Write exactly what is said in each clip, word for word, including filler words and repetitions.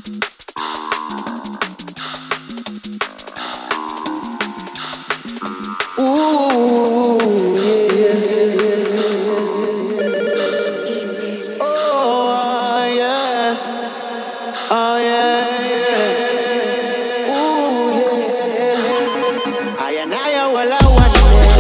Ooh, yeah. Oh, yeah. Oh, yeah, yeah. Ooh, yeah. I and I will I want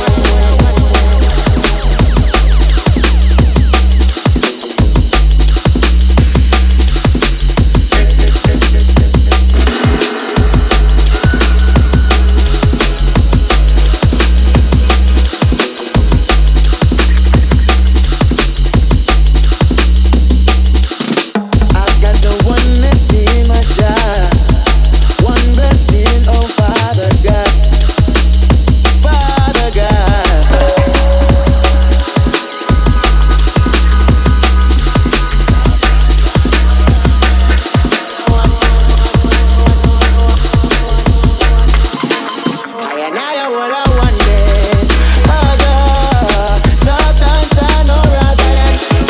I've got the one that in my jar. One blessing, oh Father God, Father God. I and I will I want it. Oh God, no time, time, no rather than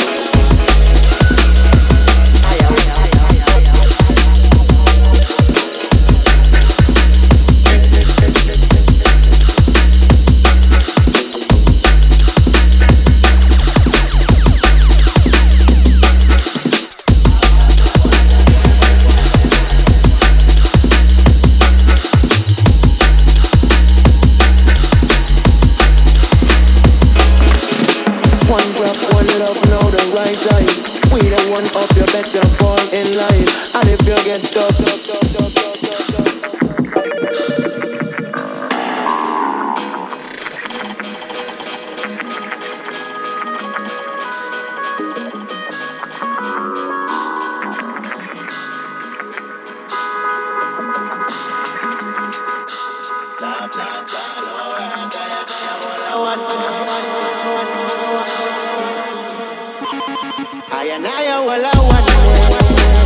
one drop, one love, know the right time. We the one up, you better fall in line. And if you get stuck, stuck, stuck, stuck, stuck, stuck, stuck. I and I will I want it.